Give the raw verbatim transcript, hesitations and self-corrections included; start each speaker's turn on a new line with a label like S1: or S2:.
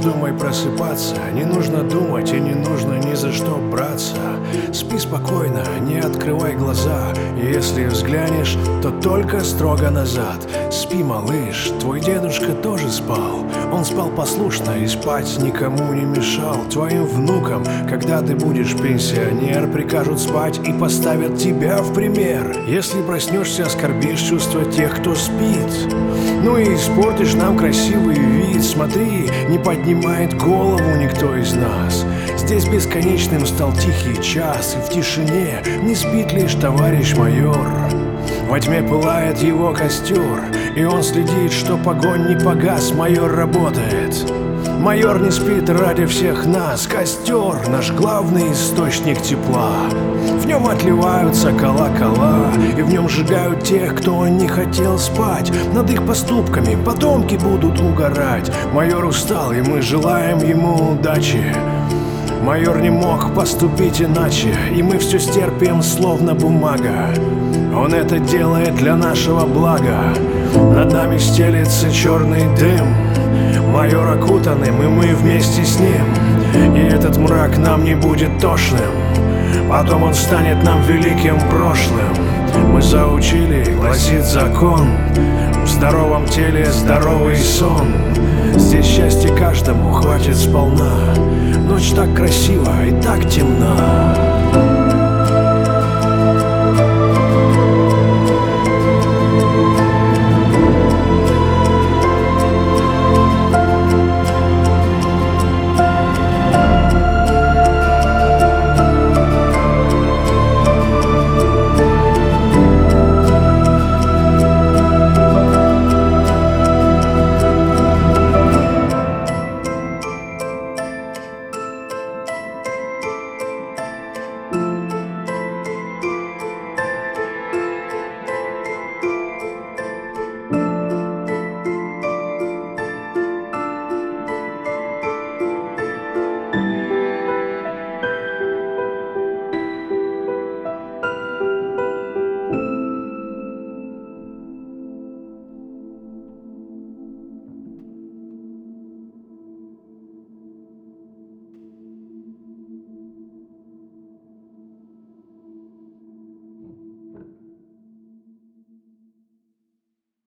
S1: вздумай просыпаться, не нужно думать и не нужно ни за что браться. Спи спокойно, не открывай глаза, и если взглянешь, то только строго назад. Спи, малыш, твой дедушка тоже спал. Он спал послушно и спать никому не мешал. Твоим внукам, когда ты будешь пенсионер, прикажут спать и поставят тебя в пример. Если проснешься, оскорбишь чувства тех, кто спит, ну и испортишь нам красивый вид. Смотри, не поднимает голову никто из нас. Здесь бесконечным стал тихий час, и в тишине не спит лишь товарищ майор. Во тьме пылает его костер, и он следит, что огонь не погас. Майор работает, майор не спит ради всех нас. Костер — наш главный источник тепла. В нем отливаются колокола, и в нем сжигают тех, кто не хотел спать. Над их поступками потомки будут угорать. Майор устал, и мы желаем ему удачи. Майор не мог поступить иначе, и мы все стерпим, словно бумага. Он это делает для нашего блага. Над нами стелется черный дым, майор окутанным, и мы вместе с ним. И этот мрак нам не будет тошным, потом он станет нам великим прошлым. Мы заучили, гласит закон, в здоровом теле здоровый сон. Здесь счастья каждому хватит сполна. Ночь так красива и так темна.